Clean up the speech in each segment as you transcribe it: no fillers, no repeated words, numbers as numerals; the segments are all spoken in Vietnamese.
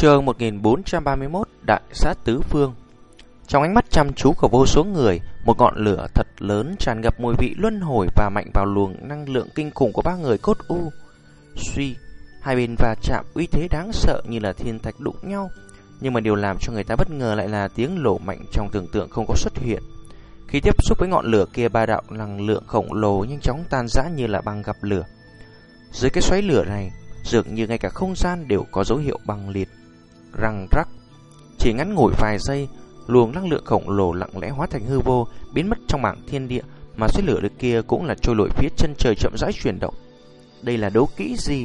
Chương 1431 Đại sát tứ phương. Trong ánh mắt chăm chú của vô số người, một ngọn lửa thật lớn tràn ngập mùi vị luân hồi và mạnh vào luồng năng lượng kinh khủng của ba người cốt u. Suy, hai bên va chạm uy thế đáng sợ như là thiên thạch đụng nhau, nhưng mà điều làm cho người ta bất ngờ lại là tiếng nổ mạnh trong tưởng tượng không có xuất hiện. Khi tiếp xúc với ngọn lửa kia, ba đạo năng lượng khổng lồ nhanh chóng tan rã như là băng gặp lửa. Dưới cái xoáy lửa này, dường như ngay cả không gian đều có dấu hiệu băng liệt. Răng rắc, chỉ ngắn ngủi vài giây, luồng năng lượng khổng lồ lặng lẽ hóa thành hư vô, biến mất trong mảng thiên địa, mà xoáy lửa được kia cũng là trôi lội phía chân trời chậm rãi chuyển động. Đây là đấu kỹ gì?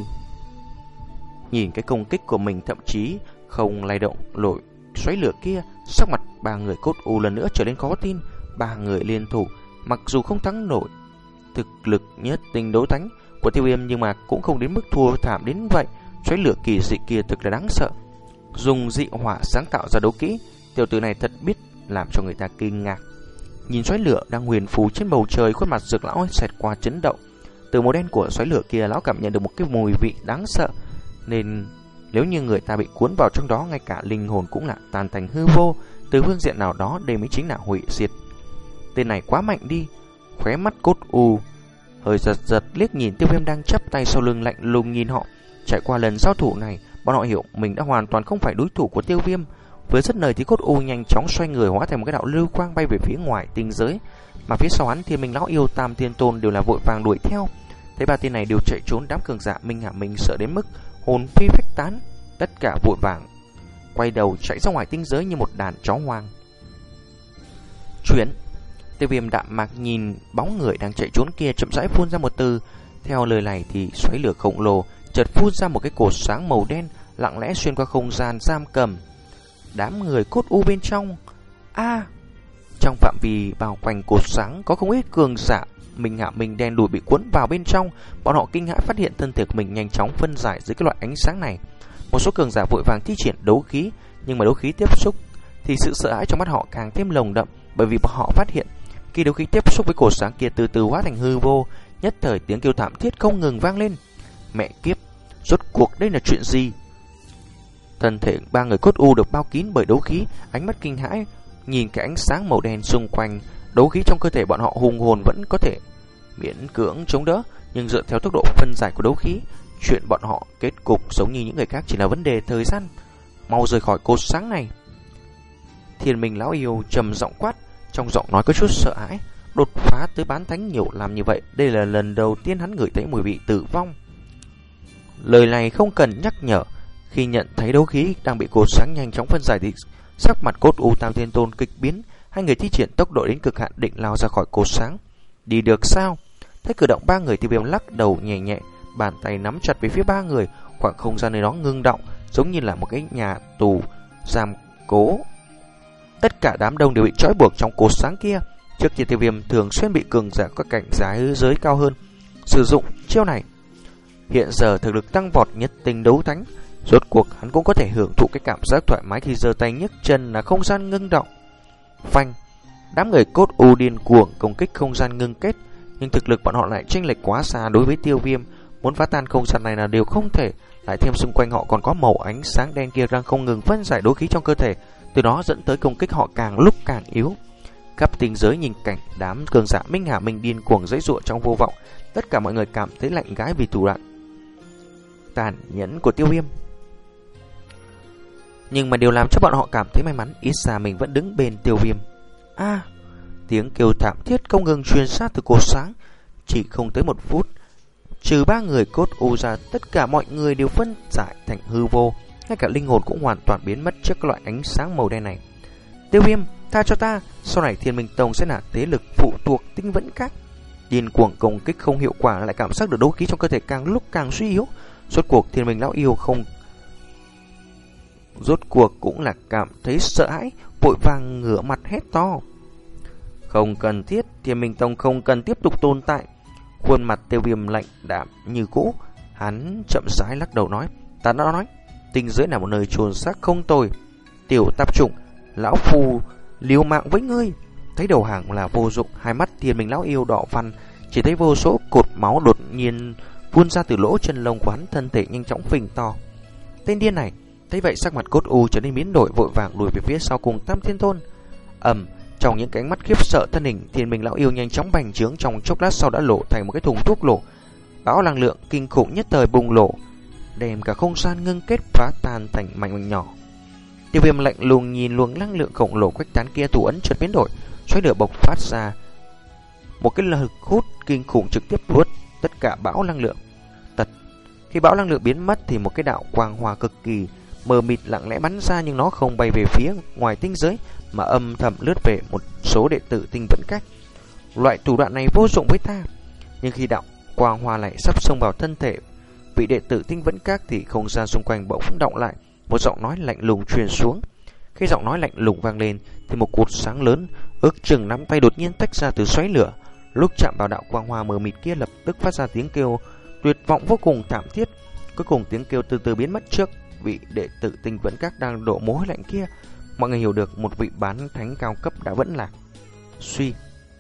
Nhìn cái công kích của mình thậm chí không lay động nổi xoáy lửa kia, sắc mặt ba người cốt u lần nữa trở nên khó tin. Ba người liên thủ, mặc dù không thắng nổi thực lực nhất tinh đấu thánh của Tiêu Viêm, nhưng mà cũng không đến mức thua thảm đến vậy. Xoáy lửa kỳ dị kia thực là đáng sợ. Dùng dị hỏa sáng tạo ra đấu kỹ, tiểu tử này thật biết làm cho người ta kinh ngạc. Nhìn xoáy lửa đang huyền phù trên bầu trời, khuôn mặt Dược lão xẹt qua chấn động. Từ màu đen của xoáy lửa kia, lão cảm nhận được một cái mùi vị đáng sợ, nên nếu như người ta bị cuốn vào trong đó, ngay cả linh hồn cũng là tan thành hư vô. Từ phương diện nào đó, đây mới chính là hủy diệt. Tên này quá mạnh đi. Khóe mắt cốt u hơi giật giật liếc nhìn Tiêu Viêm đang chắp tay sau lưng, lạnh lùng nhìn họ. Trải qua lần giao thủ này, bọn họ hiểu mình đã hoàn toàn không phải đối thủ của Tiêu Viêm. Với rất lời thì cốt u nhanh chóng xoay người, hóa thành một cái đạo lưu quang bay về phía ngoài tinh giới, mà phía sau hắn Thiên Minh lão yêu, Tam Thiên Tôn đều là vội vàng đuổi theo. Thấy ba tên này đều chạy trốn, đám cường giả Minh Hạ Minh sợ đến mức hồn phi phách tán, tất cả vội vàng quay đầu chạy ra ngoài tinh giới như một đàn chó hoang. Chuyển. Tiêu Viêm đạm mạc nhìn bóng người đang chạy trốn kia, chậm rãi phun ra một từ. Theo lời này thì xoáy lửa khổng lồ chợt phun ra một cái cột sáng màu đen, lặng lẽ xuyên qua không gian giam cầm đám người cốt u bên trong. Trong phạm vi bao quanh cột sáng có không ít cường giả Minh Hạ Minh đen đùi bị cuốn vào bên trong. Bọn họ kinh hãi phát hiện thân thể của mình nhanh chóng phân giải dưới cái loại ánh sáng này. Một số cường giả vội vàng thi triển đấu khí, nhưng mà đấu khí tiếp xúc thì sự sợ hãi trong mắt họ càng thêm nồng đậm, bởi vì bọn họ phát hiện khi đấu khí tiếp xúc với cột sáng kia từ từ hóa thành hư vô. Nhất thời tiếng kêu thảm thiết không ngừng vang lên. Mẹ kiếp, rốt cuộc đây là chuyện gì? Thân thể ba người cốt u được bao kín bởi đấu khí, ánh mắt kinh hãi nhìn cái ánh sáng màu đen xung quanh. Đấu khí trong cơ thể bọn họ hùng hồn vẫn có thể miễn cưỡng chống đỡ, nhưng dựa theo tốc độ phân giải của đấu khí, chuyện bọn họ kết cục giống như những người khác chỉ là vấn đề thời gian. Mau rời khỏi cột sáng này. Thiên Minh lão yêu trầm giọng quát, trong giọng nói có chút sợ hãi. Đột phá tới bán thánh nhiều làm như vậy, đây là lần đầu tiên hắn ngửi thấy mùi vị tử vong. Lời này không cần nhắc nhở. Khi nhận thấy đấu khí đang bị cột sáng nhanh chóng phân giải thì sắc mặt cốt u, Tam Thiên Tôn kịch biến. Hai người thi triển tốc độ đến cực hạn định lao ra khỏi cột sáng. Đi được sao? Thấy cử động ba người, Tiêu Viêm lắc đầu nhẹ nhẹ, bàn tay nắm chặt về phía ba người. Khoảng không gian nơi đó ngưng động, giống như là một cái nhà tù giam cố. Tất cả đám đông đều bị trói buộc trong cột sáng kia. Trước kia Tiêu Viêm thường xuyên bị cường giả có cảnh giới cao hơn sử dụng chiêu này. Hiện giờ thực lực tăng vọt nhất tinh đấu thánh, rốt cuộc hắn cũng có thể hưởng thụ cái cảm giác thoải mái khi giơ tay nhấc chân là không gian ngưng động. Phanh, đám người cốt u điên cuồng công kích không gian ngưng kết, nhưng thực lực bọn họ lại chênh lệch quá xa đối với Tiêu Viêm. Muốn phá tan không gian này là điều không thể. Lại thêm xung quanh họ còn có màu ánh sáng đen kia đang không ngừng phân giải đấu khí trong cơ thể, từ đó dẫn tới công kích họ càng lúc càng yếu. Khắp tinh giới nhìn cảnh đám cường giả Minh Hà Minh điên cuồng giãy giụa trong vô vọng, tất cả mọi người cảm thấy lạnh gáy vì thủ đoạn tàn nhẫn của Tiêu Viêm. Nhưng mà điều làm cho bọn họ cảm thấy may mắn, ít ra mình vẫn đứng bên Tiêu Viêm. Tiếng kêu thảm thiết không ngừng truyền ra từ cột sáng. Chỉ không tới một phút, trừ ba người cốt u ra, tất cả mọi người đều phân giải thành hư vô, ngay cả linh hồn cũng hoàn toàn biến mất trước các loại ánh sáng màu đen này. Tiêu Viêm, tha cho ta, sau này Thiên Minh Tông sẽ là thế lực phụ thuộc tinh vẫn các. Điên cuồng công kích không hiệu quả, lại cảm giác được đấu khí trong cơ thể càng lúc càng suy yếu. Rốt cuộc Thiên Minh lão yêu cũng là cảm thấy sợ hãi, vội vàng ngửa mặt hét to. Không cần thiết, Thiên Minh Tông không cần tiếp tục tồn tại. Khuôn mặt Tiêu Viêm lạnh đạm như cũ, hắn chậm rãi lắc đầu nói, ta đã nói, tinh giới là một nơi chôn xác không tồi. Tiểu tạp chủng, lão phù liều mạng với ngươi. Thấy đầu hàng là vô dụng, hai mắt Thiên Minh lão yêu đỏ văn, chỉ thấy vô số cột máu đột nhiên phun ra từ lỗ chân lông của hắn, thân thể nhanh chóng phình to. Tên điên này, Thấy vậy sắc mặt Cốt U trở nên biến đổi, vội vàng lùi về phía sau cùng Tam Thiên Tôn. Trong những cái ánh mắt khiếp sợ, thân hình Thiên Minh lão yêu nhanh chóng bành trướng, trong chốc lát sau đã lộ thành một cái thùng thuốc nổ. Bão năng lượng kinh khủng nhất thời bùng nổ, đem cả không gian ngưng kết phá tan thành mảnh nhỏ. Tiêu Viêm lạnh lùng nhìn luồng năng lượng khổng lồ khuếch tán kia, thủ ấn chợt biến đổi, xoáy lửa bộc phát ra một cái lực hút kinh khủng trực tiếp nuốt tất cả bão năng lượng. Khi bão năng lượng biến mất thì một cái đạo quang hoa cực kỳ mờ mịt lặng lẽ bắn ra, nhưng nó không bay về phía ngoài tinh giới mà âm thầm lướt về một số đệ tử Tinh Vẫn Các. Loại thủ đoạn này vô dụng với ta. Nhưng khi đạo quang hoa lại sắp xông vào thân thể vị đệ tử Tinh Vẫn Các thì không gian xung quanh bỗng động lại, một giọng nói lạnh lùng truyền xuống. Khi giọng nói lạnh lùng vang lên thì một cột sáng lớn ước chừng nắm tay đột nhiên tách ra từ xoáy lửa. Lúc chạm vào đạo quang hoa mờ mịt kia, lập tức phát ra tiếng kêu tuyệt vọng vô cùng thảm thiết. Cuối cùng tiếng kêu từ từ biến mất trước vị đệ tử Tinh Vẫn Các đang đổ mồ hôi lạnh kia. Mọi người hiểu được một vị bán thánh cao cấp đã vẫn lạc. Suy,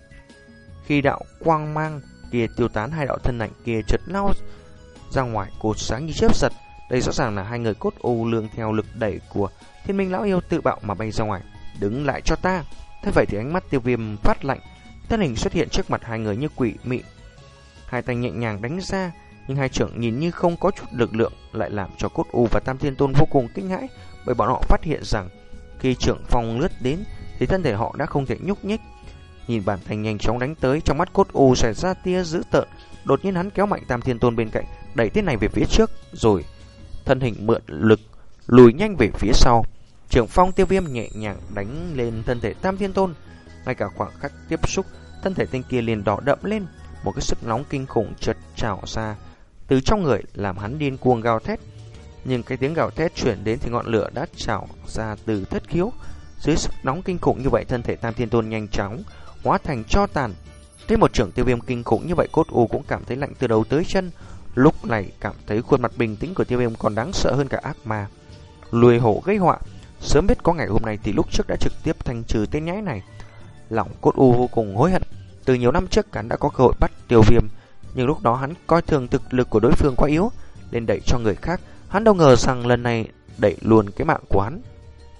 khi đạo quang mang kia tiêu tán, hai đạo thân ảnh kia chợt lao ra ngoài, cột sáng như chớp giật. Đây rõ ràng là hai người Cốt U lương theo lực đẩy của Thiên Minh lão yêu tự bạo mà bay ra ngoài. Đứng lại cho ta. Thế vậy thì ánh mắt Tiêu Viêm phát lạnh, thân hình xuất hiện trước mặt hai người như quỷ mị, hai tay nhẹ nhàng đánh ra, nhưng hai trưởng nhìn như không có chút lực lượng, lại làm cho Cốt U và Tam Thiên Tôn vô cùng kinh hãi, bởi bọn họ phát hiện rằng khi trưởng phong lướt đến thì thân thể họ đã không thể nhúc nhích. Nhìn bản thành nhanh chóng đánh tới, trong mắt Cốt U xảy ra tia dữ tợn. Đột nhiên hắn kéo mạnh Tam Thiên Tôn bên cạnh, đẩy tên này về phía trước, rồi thân hình mượn lực lùi nhanh về phía sau. Trưởng phong Tiêu Viêm nhẹ nhàng đánh lên thân thể Tam Thiên Tôn. Ngay cả khoảng khắc tiếp xúc, thân thể tên kia liền đỏ đậm lên, một cái sức nóng kinh khủng chợt trào ra từ trong người, làm hắn điên cuồng gào thét. Nhưng cái tiếng gào thét chuyển đến thì ngọn lửa đã trào ra từ thất khiếu. Dưới sức nóng kinh khủng như vậy, thân thể Tam Thiên Tôn nhanh chóng hóa thành tro tàn. Thấy một trưởng Tiêu Viêm kinh khủng như vậy, Cốt U cũng cảm thấy lạnh từ đầu tới chân. Lúc này cảm thấy khuôn mặt bình tĩnh của Tiêu Viêm còn đáng sợ hơn cả ác ma lùi hổ gây họa. Sớm biết có ngày hôm nay thì lúc trước đã trực tiếp thanh trừ tên nhãi này. Lòng Cốt U vô cùng hối hận. Từ nhiều năm trước hắn đã có cơ hội bắt Tiêu Viêm, nhưng lúc đó hắn coi thường thực lực của đối phương quá yếu nên đẩy cho người khác. Hắn đâu ngờ rằng lần này đẩy luôn cái mạng của hắn.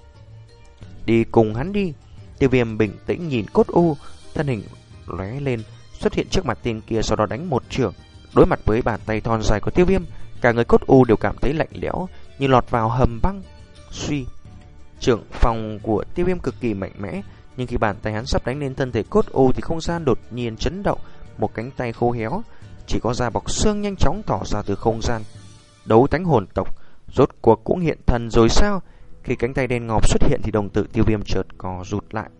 Đi cùng hắn đi. Tiêu Viêm bình tĩnh nhìn Cốt U, thân hình lóe lên xuất hiện trước mặt tên kia, sau đó đánh một chưởng. Đối mặt với bàn tay thon dài của Tiêu Viêm, cả người Cốt U đều cảm thấy lạnh lẽo như lọt vào hầm băng. Suy, trưởng phòng của Tiêu Viêm cực kỳ mạnh mẽ, nhưng khi bàn tay hắn sắp đánh lên thân thể Cốt U thì không gian đột nhiên chấn động, một cánh tay khô héo chỉ có da bọc xương nhanh chóng tỏ ra từ không gian. Đấu thánh hồn tộc rốt cuộc cũng hiện thần rồi sao? Khi cánh tay đen ngòm xuất hiện thì đồng tử Tiêu Viêm chợt co rụt lại.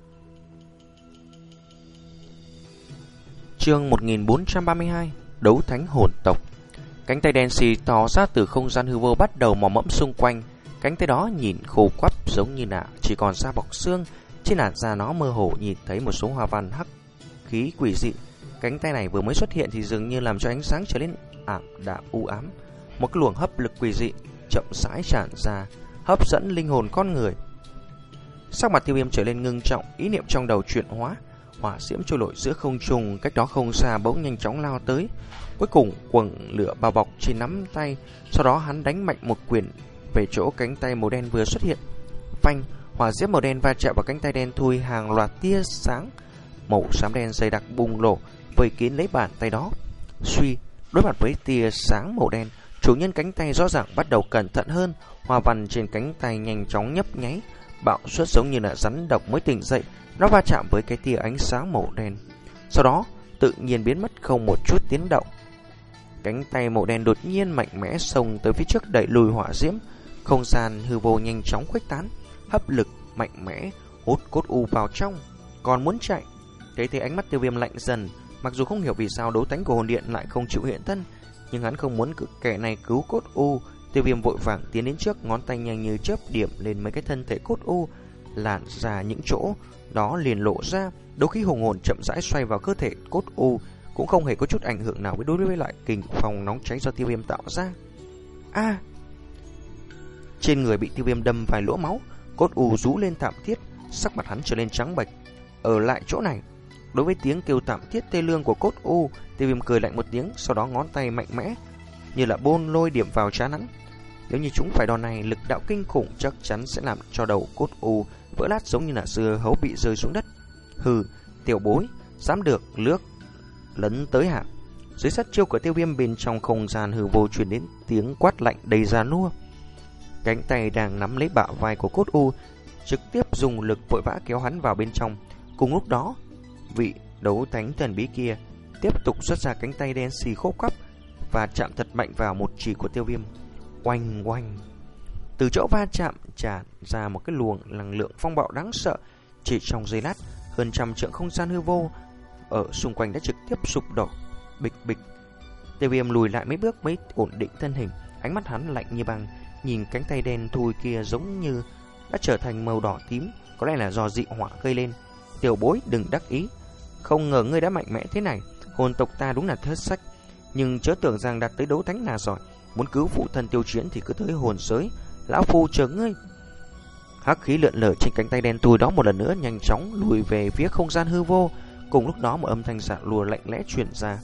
Chương 1432, Đấu thánh hồn tộc. Cánh tay đen xì tỏ ra từ không gian hư vô bắt đầu mò mẫm xung quanh. Cánh tay đó nhìn khô quắp giống như là chỉ còn da bọc xương. Trên làn da nó mơ hồ nhìn thấy một số hoa văn hắc khí quỷ dị. Cánh tay này vừa mới xuất hiện thì dường như làm cho ánh sáng trở nên ảm đạm u ám. Một cái luồng hấp lực quỷ dị chậm rãi tràn ra, hấp dẫn linh hồn con người. Sắc mặt Tiêu Viêm trở lên ngưng trọng, ý niệm trong đầu chuyển hóa. Hỏa diễm trôi nổi giữa không trung, cách đó không xa bỗng nhanh chóng lao tới. Cuối cùng quầng lửa bao bọc trên nắm tay. Sau đó hắn đánh mạnh một quyền về chỗ cánh tay màu đen vừa xuất hiện. Phanh, hỏa diễm màu đen va chạm vào cánh tay đen, thui hàng loạt tia sáng màu xám đen dày đặc bùng nổ vây kín lấy bàn tay đó. Suy, đối mặt với tia sáng màu đen, chủ nhân cánh tay rõ ràng bắt đầu cẩn thận hơn. Hoa văn trên cánh tay nhanh chóng nhấp nháy, bạo xuất giống như là rắn độc mới tỉnh dậy. Nó va chạm với cái tia ánh sáng màu đen, sau đó tự nhiên biến mất không một chút tiếng động. Cánh tay màu đen đột nhiên mạnh mẽ xông tới phía trước, đẩy lùi hỏa diễm. Không gian hư vô nhanh chóng khuếch tán, hấp lực mạnh mẽ hút Cốt U vào trong. Còn muốn chạy, thế thì ánh mắt Tiêu Viêm lạnh dần. Mặc dù không hiểu vì sao đấu thánh của hồn điện lại không chịu hiện thân, nhưng hắn không muốn kẻ này cứu Cốt U. Tiêu Viêm vội vàng tiến đến trước, ngón tay nhanh như chớp điểm lên mấy cái thân thể Cốt U, làn ra những chỗ đó liền lộ ra. Đấu khí hùng hồn chậm rãi xoay vào cơ thể Cốt U, cũng không hề có chút ảnh hưởng nào đối với lại kình phong nóng cháy do Tiêu Viêm tạo ra. Trên người bị Tiêu Viêm đâm vài lỗ máu, Cốt U rú lên thảm thiết, sắc mặt hắn trở lên trắng bệch. Ở lại chỗ này. Đối với tiếng kêu thảm thiết tê lương của Cốt U, Tiêu Viêm cười lạnh một tiếng, sau đó ngón tay mạnh mẽ như là bôn lôi điểm vào trán hắn. Nếu như chúng phải đòn này, lực đạo kinh khủng chắc chắn sẽ làm cho đầu Cốt U vỡ lát giống như là dưa hấu bị rơi xuống đất. Hừ, tiểu bối, dám được lướt lấn tới hả? Dưới sát chiêu của Tiêu Viêm, bên trong không gian hư vô truyền đến tiếng quát lạnh đầy giàn nua. Cánh tay đang nắm lấy bả vai của Cốt U trực tiếp dùng lực vội vã kéo hắn vào bên trong. Cùng lúc đó, vị đấu thánh thần bí kia tiếp tục xuất ra cánh tay đen xì khô quắp và chạm thật mạnh vào một chỉ của Tiêu Viêm. Oanh oanh, từ chỗ va chạm tràn ra một cái luồng năng lượng phong bạo đáng sợ. Chỉ trong giây lát, hơn trăm trượng không gian hư vô ở xung quanh đã trực tiếp sụp đổ. Bịch bịch, Tiêu Viêm lùi lại mấy bước mới ổn định thân hình. Ánh mắt hắn lạnh như băng, nhìn cánh tay đen thui kia giống như đã trở thành màu đỏ tím, có lẽ là do dị hỏa gây lên. Tiểu bối đừng đắc ý, không ngờ ngươi đã mạnh mẽ thế này. Hồn tộc ta đúng là thất sách, nhưng chớ tưởng rằng đạt tới đấu thánh là giỏi. Muốn cứu phụ thân Tiêu Chiến thì cứ tới hồn giới, lão phu chờ ngươi. Hắc khí lượn lờ trên cánh tay đen thui đó một lần nữa nhanh chóng lùi về phía không gian hư vô. Cùng lúc đó một âm thanh xạ lùa lạnh lẽ truyền ra.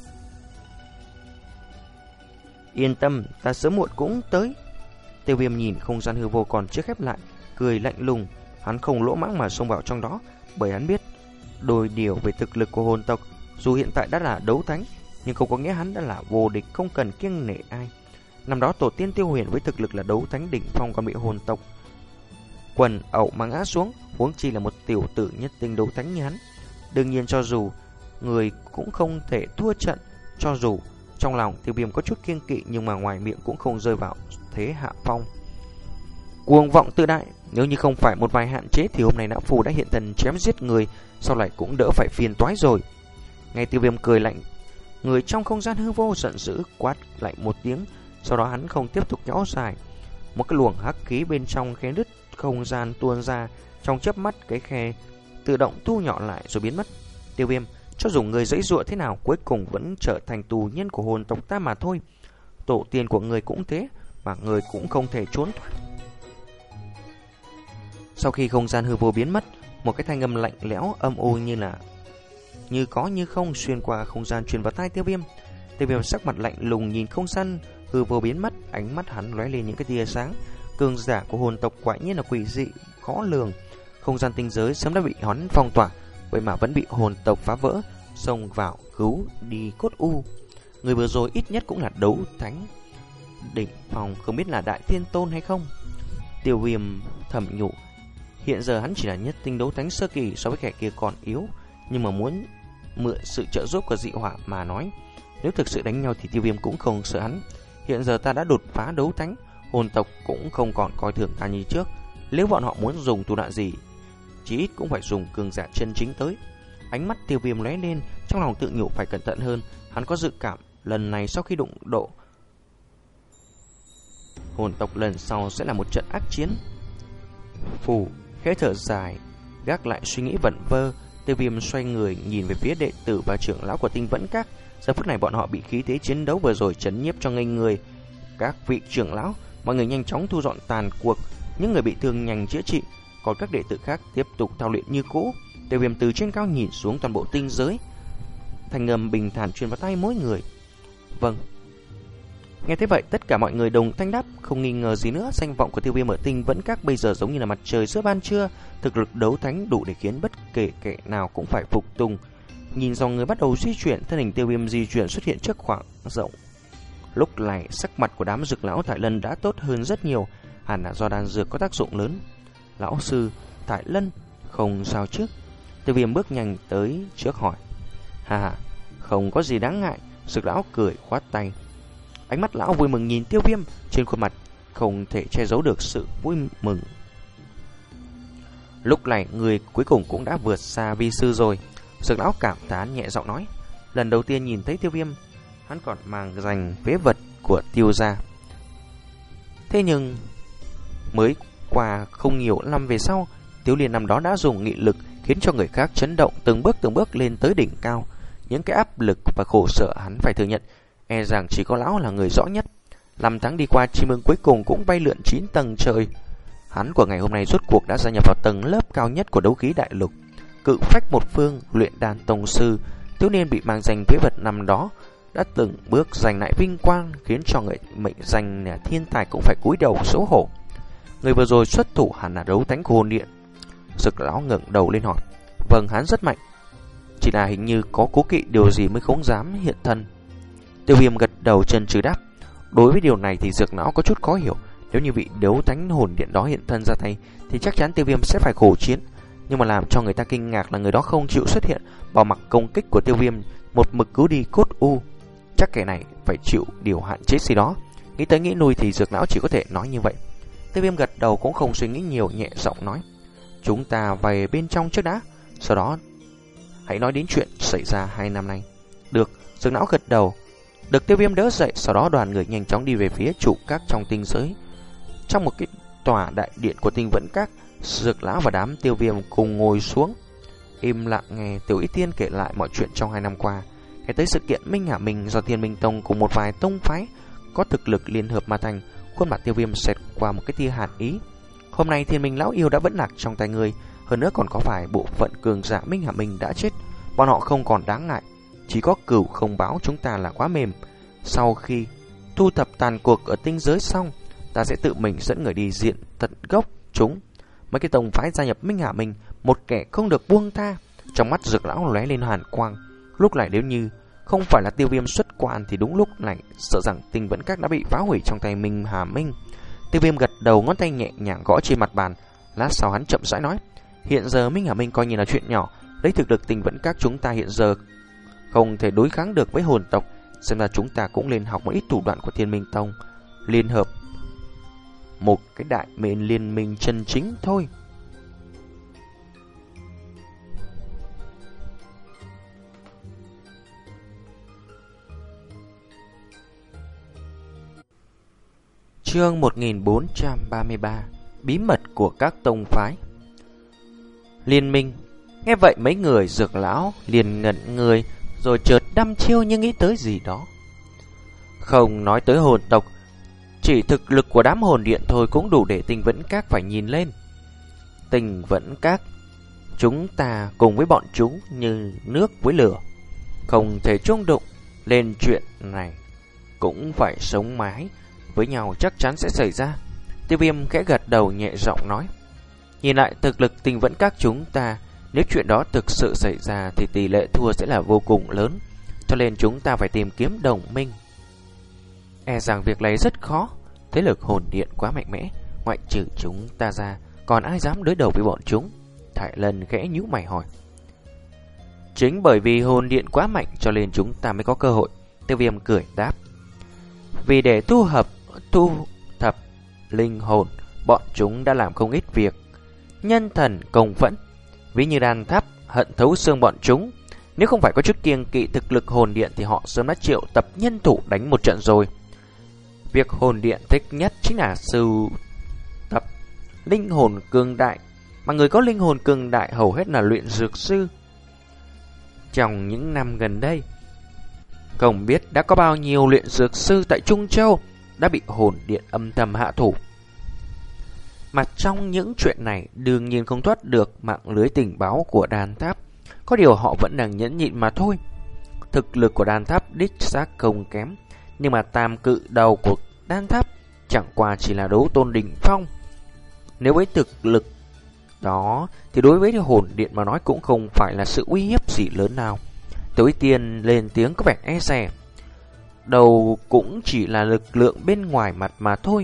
Yên tâm, ta sớm muộn cũng tới. Tiêu Viêm nhìn không gian hư vô còn chưa khép lại, cười lạnh lùng. Hắn không lỗ mãng mà xông vào trong đó, bởi hắn biết đôi điều về thực lực của hồn tộc. Dù hiện tại đã là đấu thánh, nhưng không có nghĩa hắn đã là vô địch, không cần kiêng nể ai. Năm đó tổ tiên Tiêu Huyền với thực lực là đấu thánh đỉnh phong còn bị hồn tộc quần ẩu mà ngã xuống, huống chi là một tiểu tử nhất tinh đấu thánh như hắn. Đương nhiên cho dù người cũng không thể thua trận. Cho dù trong lòng Tiêu Viêm có chút kiêng kỵ, nhưng mà ngoài miệng cũng không rơi vào thế hạ phong. Cuồng vọng tự đại, nếu như không phải một vài hạn chế thì hôm nay lão phu đã hiện thân chém giết người, sau lại cũng đỡ phải phiền toái rồi. Nghe Tiêu Viêm cười lạnh, người trong không gian hư vô giận dữ quát lạnh một tiếng. Sau đó hắn không tiếp tục kéo dài, một cái luồng hắc khí bên trong khe nứt không gian tuôn ra. Trong chớp mắt cái khe tự động thu nhỏ lại rồi biến mất. Tiêu Viêm, cho dù người giãy giụa thế nào, cuối cùng vẫn trở thành tù nhân của hồn tộc ta mà thôi. Tổ tiên của người cũng thế, mà người cũng không thể trốn thoát. Sau khi không gian hư vô biến mất, một cái thanh âm lạnh lẽo âm u như có như không xuyên qua không gian truyền vào tai Tiêu Viêm. Tiêu Viêm sắc mặt lạnh lùng nhìn không gian hư vô biến mất, ánh mắt hắn lóe lên những cái tia sáng. Cường giả của hồn tộc quả nhiên là quỷ dị khó lường. Không gian tinh giới sớm đã bị hắn phong tỏa, vậy mà vẫn bị hồn tộc phá vỡ, xông vào cứu đi Cốt U. Người vừa rồi ít nhất cũng là đấu thánh đỉnh phong, không biết là đại thiên tôn hay không. Tiêu Viêm thầm nhủ, hiện giờ hắn chỉ là nhất tinh đấu thánh sơ kỳ, so với kẻ kia còn yếu. Nhưng mà muốn mượn sự trợ giúp của dị hỏa mà nói, nếu thực sự đánh nhau thì Tiêu Viêm cũng không sợ hắn. Hiện giờ ta đã đột phá đấu thánh, hồn tộc cũng không còn coi thường ta như trước. Nếu bọn họ muốn dùng thủ đoạn gì, chí ít cũng phải dùng cường giả chân chính tới. Ánh mắt Tiêu Viêm lóe lên, trong lòng tự nhủ phải cẩn thận hơn. Hắn có dự cảm lần này sau khi đụng độ hồn tộc, lần sau sẽ là một trận ác chiến. Phù khẽ thở dài, gác lại suy nghĩ vẩn vơ, Tiêu Viêm xoay người nhìn về phía đệ tử và trưởng lão của Tinh Vẫn Các. Giờ phút này bọn họ bị khí thế chiến đấu vừa rồi chấn nhiếp cho ngây người. Các vị trưởng lão, mọi người nhanh chóng thu dọn tàn cuộc, những người bị thương nhanh chữa trị, còn các đệ tử khác tiếp tục thao luyện như cũ. Tiêu Viêm từ trên cao nhìn xuống toàn bộ tinh giới, thanh âm bình thản truyền vào tai mỗi người. Vâng. Nghe thế vậy, tất cả mọi người đồng thanh đáp, không nghi ngờ gì nữa. Danh vọng của Tiêu Viêm ở Tinh Vẫn Các bây giờ giống như là mặt trời giữa ban trưa, thực lực đấu thánh đủ để khiến bất kể kẻ nào cũng phải phục tùng. Nhìn dòng người bắt đầu di chuyển, thân hình Tiêu Viêm di chuyển xuất hiện trước khoảng rộng. Lúc này sắc mặt của đám dược lão Thải Lân đã tốt hơn rất nhiều, hẳn là do đan dược có tác dụng lớn. Lão sư Thải Lân, không sao chứ? Tiêu Viêm bước nhanh tới trước hỏi. Hà, không có gì đáng ngại. Dược lão cười khoát tay. Ánh mắt lão vui mừng nhìn Tiêu Viêm, trên khuôn mặt không thể che giấu được sự vui mừng. Lúc này người cuối cùng cũng đã vượt xa vi sư rồi. Dược lão cảm thán nhẹ giọng nói. Lần đầu tiên nhìn thấy Tiêu Viêm, hắn còn mang giành phế vật của Tiêu gia. Thế nhưng mới qua không nhiều năm về sau, Tiêu Liên năm đó đã dùng nghị lực khiến cho người khác chấn động, từng bước lên tới đỉnh cao. Những cái áp lực và khổ sở hắn phải thừa nhận, e rằng chỉ có lão là người rõ nhất. 5 tháng đi qua, chim ưng cuối cùng cũng bay lượn 9 tầng trời. Hắn của ngày hôm nay rốt cuộc đã gia nhập vào tầng lớp cao nhất của đấu khí đại lục, cự phách một phương, luyện đan tông sư. Thiếu niên bị mang danh phế vật năm đó đã từng bước giành lại vinh quang, khiến cho người mệnh danh là thiên tài cũng phải cúi đầu xấu hổ. Người vừa rồi xuất thủ hẳn là đấu thánh của hồn điện. Dực lão ngẩng đầu lên hỏi. Vâng, hắn rất mạnh, chỉ là hình như có cố kỵ điều gì mới không dám hiện thân. Tiêu Viêm gật đầu chần chừ đáp. Đối với điều này thì Dực lão có chút khó hiểu. Nếu như vị đấu thánh hồn điện đó hiện thân ra tay thì chắc chắn Tiêu Viêm sẽ phải khổ chiến. Nhưng mà làm cho người ta kinh ngạc là người đó không chịu xuất hiện, bỏ mặc công kích của Tiêu Viêm một mực cứu đi cốt u. Chắc kẻ này phải chịu điều hạn chế gì đó. Nghĩ tới nghĩ lui thì Dực lão chỉ có thể nói như vậy. Tiêu Viêm gật đầu cũng không suy nghĩ nhiều, nhẹ giọng nói. Chúng ta về bên trong trước đã, sau đó hãy nói đến chuyện xảy ra 2 năm nay. Được, Dực lão gật đầu. Được Tiêu Viêm đỡ dậy, sau đó đoàn người nhanh chóng đi về phía trụ các trong tinh giới. Trong một cái tòa đại điện của tinh vẫn các, Dực lão và đám Tiêu Viêm cùng ngồi xuống, im lặng nghe Tiểu Y Tiên kể lại mọi chuyện trong 2 năm qua. Kể tới sự kiện Minh Hà Minh do Thiên Minh Tông cùng một vài tông phái có thực lực liên hợp mà thành. Khuôn mặt Tiêu Viêm xẹt qua một cái tia hàn ý. Hôm nay Thiên Minh lão yêu đã vẫn lạc trong tay người, hơn nữa còn có vài bộ phận cường giả Minh Hà Minh đã chết. Bọn họ không còn đáng ngại, chỉ có cừu không báo chúng ta là quá mềm. Sau khi thu thập tàn cuộc ở tinh giới xong, ta sẽ tự mình dẫn người đi diện tận gốc chúng. Mấy cái tông phái gia nhập Minh Hà Minh, một kẻ không được buông tha. Trong mắt Dực lão lóe lên hàn quang. Lúc này nếu như không phải là Tiêu Viêm xuất quan thì đúng lúc này sợ rằng tinh vẫn các đã bị phá hủy trong tay Minh Hà Minh. Tiêu Viêm gật đầu, ngón tay nhẹ nhàng gõ trên mặt bàn. Lát sau hắn chậm rãi nói. Hiện giờ Minh Hà Minh coi như là chuyện nhỏ. Lấy thực lực tinh vẫn các chúng ta hiện giờ không thể đối kháng được với hồn tộc. Xem ra chúng ta cũng nên học một ít thủ đoạn của Thiên Minh Tông, liên hợp một cái đại mệnh liên minh chân chính thôi. Chương 1433. Bí mật của các tông phái. Liên minh. Nghe vậy mấy người Dược lão liền ngẩn người, rồi chợt đăm chiêu như nghĩ tới gì đó. Không nói tới hồn tộc, chỉ thực lực của đám hồn điện thôi cũng đủ để Tinh Vẫn Các phải nhìn lên. Tinh Vẫn Các, chúng ta cùng với bọn chúng như nước với lửa, không thể chung đụng. Lên chuyện này cũng phải sống mái với nhau, chắc chắn sẽ xảy ra. Tiêu Viêm khẽ gật đầu nhẹ giọng nói. Nhìn lại thực lực Tinh Vẫn Các chúng ta, nếu chuyện đó thực sự xảy ra thì tỷ lệ thua sẽ là vô cùng lớn, cho nên chúng ta phải tìm kiếm đồng minh. E rằng việc này rất khó. Thế lực hồn điện quá mạnh mẽ, ngoại trừ chúng ta ra còn ai dám đối đầu với bọn chúng? Thải Lân khẽ nhíu mày hỏi. Chính bởi vì hồn điện quá mạnh cho nên chúng ta mới có cơ hội. Tiêu Viêm cười đáp. Vì để thu thập linh hồn, bọn chúng đã làm không ít việc nhân thần công phẫn. Ví như Đan Tháp hận thấu xương bọn chúng. Nếu không phải có chút kiêng kỵ thực lực hồn điện thì họ sớm đã triệu tập nhân thủ đánh một trận rồi. Việc hồn điện thích nhất chính là sưu tập linh hồn cường đại, mà người có linh hồn cường đại hầu hết là luyện dược sư. Trong những năm gần đây, không biết đã có bao nhiêu luyện dược sư tại Trung Châu đã bị hồn điện âm thầm hạ thủ. Mà trong những chuyện này đương nhiên không thoát được mạng lưới tình báo của Đan Tháp. Có điều họ vẫn đang nhẫn nhịn mà thôi. Thực lực của Đan Tháp đích xác không kém, nhưng mà tam cự đầu của Đan Tháp chẳng qua chỉ là đấu tôn đỉnh phong. Nếu với thực lực đó thì đối với hồn điện mà nói cũng không phải là sự uy hiếp gì lớn nào. Tiểu Y Tiên lên tiếng có vẻ e dè. Đầu cũng chỉ là lực lượng bên ngoài mặt mà thôi.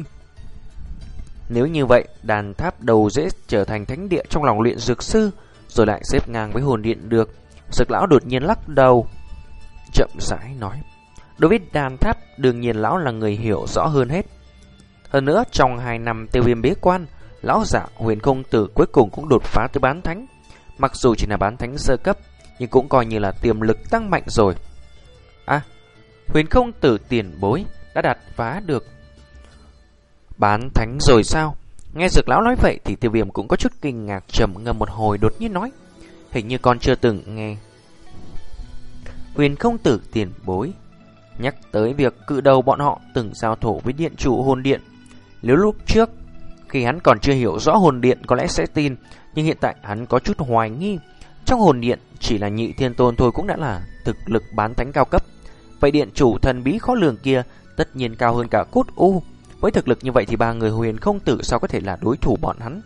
Nếu như vậy, Đan Tháp đầu dễ trở thành thánh địa trong lòng luyện dược sư, rồi lại xếp ngang với hồn điện được. Dược lão đột nhiên lắc đầu, chậm rãi nói. Đối với Đan Tháp, đương nhiên lão là người hiểu rõ hơn hết. Hơn nữa, trong 2 năm Tiêu Viêm bế quan, lão giả Huyền Không Tử cuối cùng cũng đột phá tới bán thánh. Mặc dù chỉ là bán thánh sơ cấp, nhưng cũng coi như là tiềm lực tăng mạnh rồi. À, Huyền Không Tử tiền bối đã đột phá được bán thánh rồi sao? Nghe Dược lão nói vậy thì Tiêu Viêm cũng có chút kinh ngạc, trầm ngâm một hồi đột nhiên nói. Hình như con chưa từng nghe Huyền Không Tử tiền bối nhắc tới việc cự đầu bọn họ từng giao thủ với điện chủ hồn điện. Nếu lúc trước khi hắn còn chưa hiểu rõ hồn điện có lẽ sẽ tin, nhưng hiện tại hắn có chút hoài nghi. Trong hồn điện chỉ là nhị thiên tôn thôi cũng đã là thực lực bán thánh cao cấp. vậy điện chủ thần bí khó lường kia tất nhiên cao hơn cả Cốt U. Với thực lực như vậy thì ba người huyền không tử sao có thể là đối thủ bọn hắn?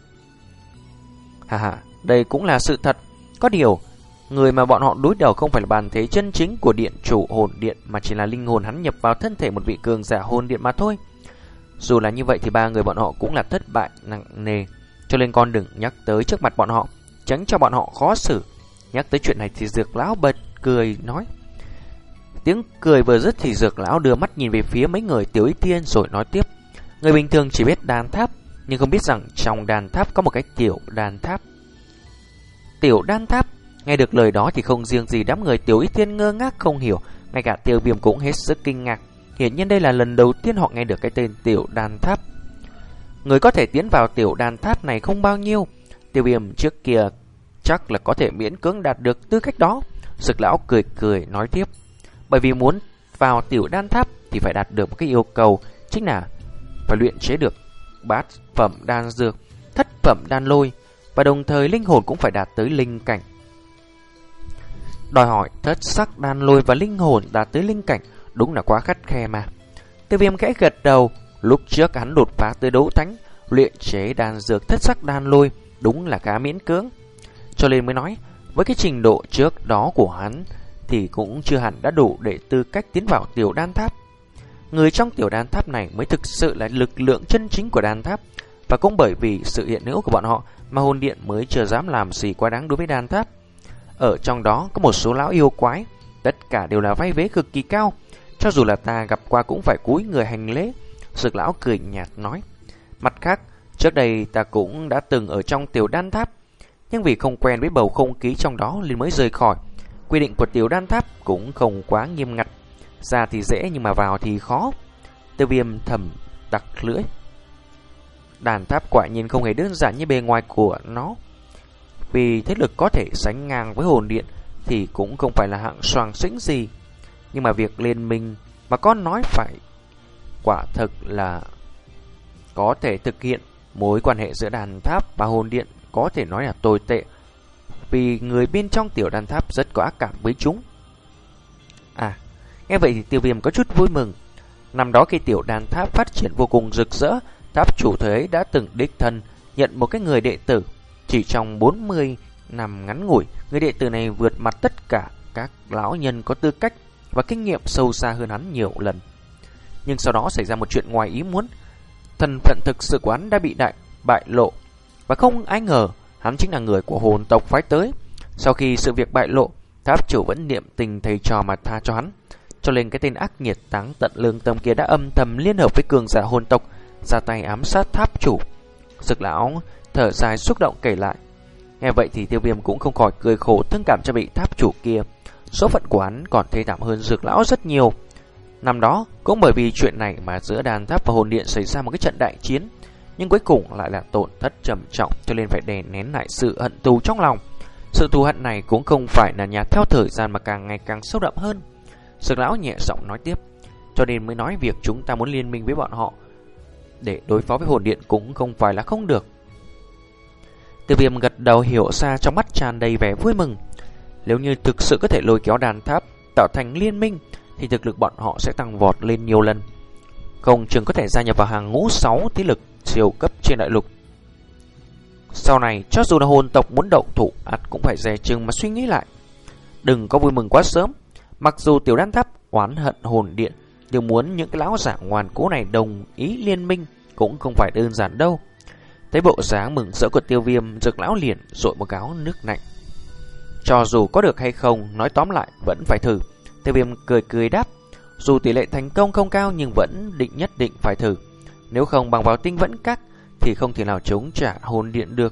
Đây cũng là sự thật. Có điều, người mà bọn họ đối đầu không phải là bản thể chân chính của điện chủ hồn điện, mà chỉ là linh hồn hắn nhập vào thân thể một vị cường giả hồn điện mà thôi. Dù là như vậy thì ba người bọn họ cũng là thất bại nặng nề, cho nên con đừng nhắc tới trước mặt bọn họ, tránh cho bọn họ khó xử. Nhắc tới chuyện này thì Dược lão bật cười nói. Tiếng cười vừa dứt thì Dược lão đưa mắt nhìn về phía mấy người Tiểu Y Tiên rồi nói tiếp. Người bình thường chỉ biết đàn tháp, nhưng không biết rằng trong đàn tháp có một cái tiểu đàn tháp. Tiểu đan tháp. Nghe được lời đó thì không riêng gì đám người Tiểu Y Tiên ngơ ngác không hiểu, ngay cả Tiêu Viêm cũng hết sức kinh ngạc. Hiển nhiên đây là lần đầu tiên họ nghe được cái tên tiểu đan tháp. Người có thể tiến vào tiểu đan tháp này không bao nhiêu. Tiêu Viêm trước kia chắc là có thể miễn cưỡng đạt được tư cách đó. Dược lão cười cười nói tiếp. Bởi vì muốn vào tiểu đan tháp thì phải đạt được một cái yêu cầu, chính là phải luyện chế được bát phẩm đan dược, thất phẩm đan lôi, và đồng thời linh hồn cũng phải đạt tới linh cảnh. Đòi hỏi thất sắc đan lôi và linh hồn đạt tới linh cảnh đúng là quá khắt khe mà. Tiêu Viêm khẽ gật đầu. Lúc trước hắn đột phá tới đấu thánh, luyện chế đan dược thất sắc đan lôi đúng là khá miễn cưỡng, cho nên mới nói với cái trình độ trước đó của hắn thì cũng chưa hẳn đã đủ để tư cách tiến vào tiểu đan tháp. Người trong tiểu đan tháp này mới thực sự là lực lượng chân chính của đan tháp, và cũng bởi vì sự hiện hữu của bọn họ mà hồn điện mới chưa dám làm gì quá đáng đối với đan tháp. Ở trong đó có một số lão yêu quái, tất cả đều là vai vế cực kỳ cao, cho dù là ta gặp qua cũng phải cúi người hành lễ. Dược lão cười nhạt nói. Mặt khác, trước đây ta cũng đã từng ở trong tiểu đan tháp, nhưng vì không quen với bầu không khí trong đó nên mới rời khỏi. Quy định của tiểu đan tháp cũng không quá nghiêm ngặt, ra thì dễ nhưng mà vào thì khó. Tiêu Viêm thầm tặc lưỡi. Đan tháp quả nhiên không hề đơn giản như bề ngoài của nó. Vì thế lực có thể sánh ngang với hồn điện thì cũng không phải là hạng soàng xĩnh gì. Nhưng mà việc liên minh mà con nói phải quả thực là có thể thực hiện. Mối quan hệ giữa đan tháp và hồn điện có thể nói là tồi tệ, vì người bên trong tiểu đan tháp rất có ác cảm với chúng. Nghe vậy thì Tiêu Viêm có chút vui mừng. Năm đó khi tiểu đan tháp phát triển vô cùng rực rỡ, tháp chủ thời ấy đã từng đích thân nhận một cái người đệ tử. Chỉ trong 40 năm ngắn ngủi, người đệ tử này vượt mặt tất cả các lão nhân có tư cách và kinh nghiệm sâu xa hơn hắn nhiều lần. Nhưng sau đó xảy ra một chuyện ngoài ý muốn. Thân phận thực sự của hắn đã bị bại lộ, và không ai ngờ hắn chính là người của hồn tộc phái tới. Sau khi sự việc bại lộ, tháp chủ vẫn niệm tình thầy trò mà tha cho hắn, cho nên cái tên ác nghiệt táng tận lương tâm kia đã âm thầm liên hợp với cường giả hồn tộc ra tay ám sát tháp chủ. Dược lão thở dài xúc động kể lại. Nghe vậy thì Tiêu Viêm cũng không khỏi cười khổ thương cảm cho vị tháp chủ kia. Số phận của hắn còn thê thảm hơn Dược lão rất nhiều. Năm đó cũng bởi vì chuyện này mà giữa đan tháp và hồn điện xảy ra một cái trận đại chiến, nhưng cuối cùng lại là tổn thất trầm trọng, cho nên phải đè nén lại sự hận thù trong lòng. Sự thù hận này cũng không phải là nhạt theo thời gian mà càng ngày càng sâu đậm hơn. Dược lão nhẹ giọng nói tiếp. Cho nên mới nói việc chúng ta muốn liên minh với bọn họ để đối phó với hồn điện cũng không phải là không được. Tiêu Viêm gật đầu hiểu ra, trong mắt tràn đầy vẻ vui mừng. Nếu như thực sự có thể lôi kéo đan tháp tạo thành liên minh thì thực lực bọn họ sẽ tăng vọt lên nhiều lần, không chừng có thể gia nhập vào hàng ngũ 6 thế lực siêu cấp trên đại lục. Sau này cho dù là hồn tộc muốn động thủ, ắt cũng phải dè chừng mà suy nghĩ lại. Đừng có vui mừng quá sớm. Mặc dù tiểu đan tháp oán hận hồn điện, nhưng muốn những cái lão giả ngoan cố này đồng ý liên minh cũng không phải đơn giản đâu. Thấy bộ dáng mừng rỡ của Tiêu Viêm, Dược lão liền dội một gáo nước lạnh. Cho dù có được hay không, nói tóm lại vẫn phải thử. Tiêu Viêm cười cười đáp. Dù tỷ lệ thành công không cao nhưng vẫn nhất định phải thử. Nếu không bằng vào tinh vẫn các thì không thể nào chống trả hồn điện được.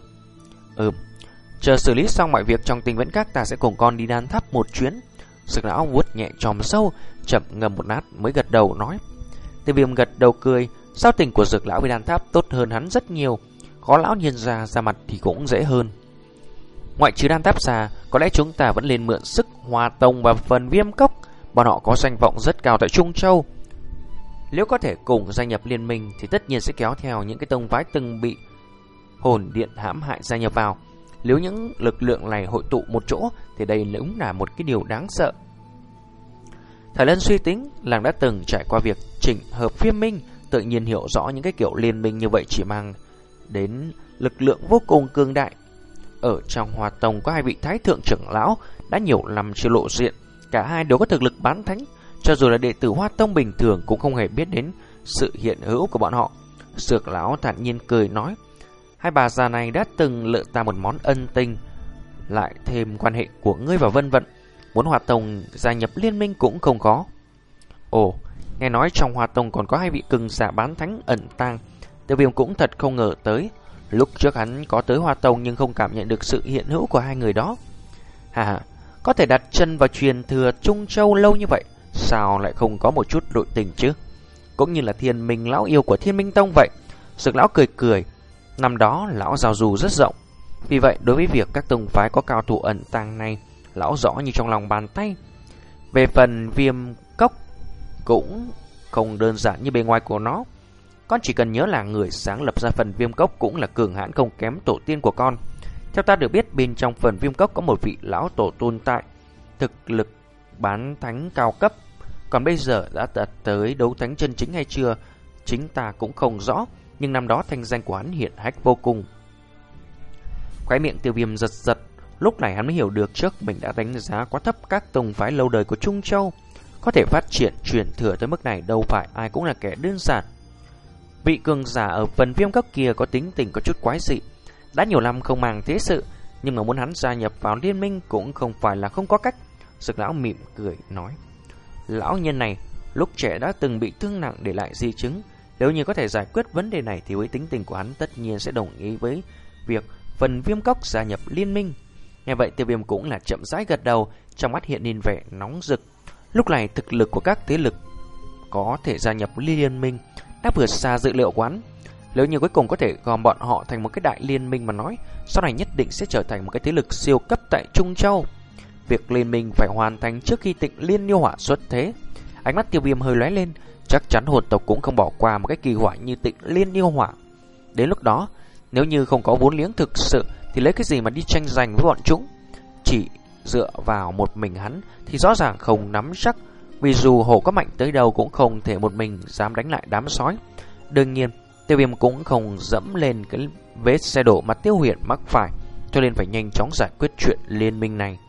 Chờ xử lý xong mọi việc trong tinh vẫn các, ta sẽ cùng con đi đan tháp một chuyến. Dược lão vuốt nhẹ tròm sâu, chậm ngầm một lát mới gật đầu nói. Tiêu Viêm gật đầu cười. Giao tình của Dược lão với đan tháp tốt hơn hắn rất nhiều. Có lão nhân ra mặt thì cũng dễ hơn. Ngoại trừ đan tháp ra, có lẽ chúng ta vẫn nên mượn sức Hoa Tông và phần Viêm Cốc. Bọn họ có danh vọng rất cao tại Trung Châu. Nếu có thể cùng gia nhập liên minh thì tất nhiên sẽ kéo theo những cái tông phái từng bị hồn điện hãm hại gia nhập vào. Nếu những lực lượng này hội tụ một chỗ thì đây đúng là một cái điều đáng sợ. Thời Lân suy tính, làng đã từng trải qua việc chỉnh hợp Viêm Minh, tự nhiên hiểu rõ những cái kiểu liên minh như vậy chỉ mang đến lực lượng vô cùng cường đại. Ở trong Hoa Tông có hai vị thái thượng trưởng lão đã nhiều năm chưa lộ diện, cả hai đều có thực lực bán thánh, cho dù là đệ tử Hoa Tông bình thường cũng không hề biết đến sự hiện hữu của bọn họ. Dược lão thản nhiên cười nói, hai bà già này đã từng lựa ta một món ân tình, lại thêm quan hệ của ngươi và Vân Vận, muốn Hoa Tông gia nhập liên minh cũng không có. Ồ, nghe nói trong Hoa Tông còn có hai vị cường giả bán thánh ẩn tàng. Tiêu Viêm cũng thật không ngờ tới. Lúc trước hắn có tới Hoa Tông nhưng không cảm nhận được sự hiện hữu của hai người đó. Hà, có thể đặt chân vào truyền thừa Trung Châu lâu như vậy, sao lại không có một chút nội tình chứ? Cũng như là Thiên Minh lão yêu của Thiên Minh Tông vậy. Dược lão cười cười, năm đó lão giao du rất rộng, vì vậy đối với việc các tông phái có cao thủ ẩn tàng này, lão rõ như trong lòng bàn tay. Về phần Viêm Cốc cũng không đơn giản như bề ngoài của nó. Con chỉ cần nhớ là người sáng lập ra phần Viêm Cốc cũng là cường hãn không kém tổ tiên của con. Theo ta được biết, bên trong phần Viêm Cốc có một vị lão tổ tồn tại, thực lực bán thánh cao cấp. Còn bây giờ đã đạt tới đấu thánh chân chính hay chưa, chính ta cũng không rõ, nhưng năm đó thanh danh của hắn hiển hách vô cùng. Khóe miệng Tiêu Viêm giật giật, lúc này hắn mới hiểu được trước mình đã đánh giá quá thấp các tông phái lâu đời của Trung Châu. Có thể phát triển truyền thừa tới mức này đâu phải ai cũng là kẻ đơn giản. Vị cường giả ở phần Viêm Cốc kia có tính tình có chút quái dị, đã nhiều năm không màng thế sự, nhưng mà muốn hắn gia nhập vào liên minh cũng không phải là không có cách. Dược lão mỉm cười nói, lão nhân này lúc trẻ đã từng bị thương nặng để lại di chứng, nếu như có thể giải quyết vấn đề này thì với tính tình của hắn tất nhiên sẽ đồng ý với việc phần Viêm Cốc gia nhập liên minh. Nghe vậy Tiêu Viêm cũng là chậm rãi gật đầu, trong mắt hiện lên vẻ nóng rực. Lúc này thực lực của các thế lực có thể gia nhập liên minh đã vượt xa dự liệu của hắn. Nếu như cuối cùng có thể gom bọn họ thành một cái đại liên minh mà nói, sau này nhất định sẽ trở thành một cái thế lực siêu cấp tại Trung Châu. Việc liên minh phải hoàn thành trước khi Tịnh Liên Yêu Hỏa xuất thế. Ánh mắt Tiêu Viêm hơi lóe lên, chắc chắn hồn tộc cũng không bỏ qua một cái kỳ hỏa như Tịnh Liên Yêu Hỏa. Đến lúc đó, nếu như không có vốn liếng thực sự thì lấy cái gì mà đi tranh giành với bọn chúng? Chỉ dựa vào một mình hắn thì rõ ràng không nắm chắc, vì dù hổ có mạnh tới đâu cũng không thể một mình dám đánh lại đám sói. Đương nhiên, Tiêu Viêm cũng không dẫm lên cái vết xe đổ mà Tiêu Huyền mắc phải, cho nên phải nhanh chóng giải quyết chuyện liên minh này.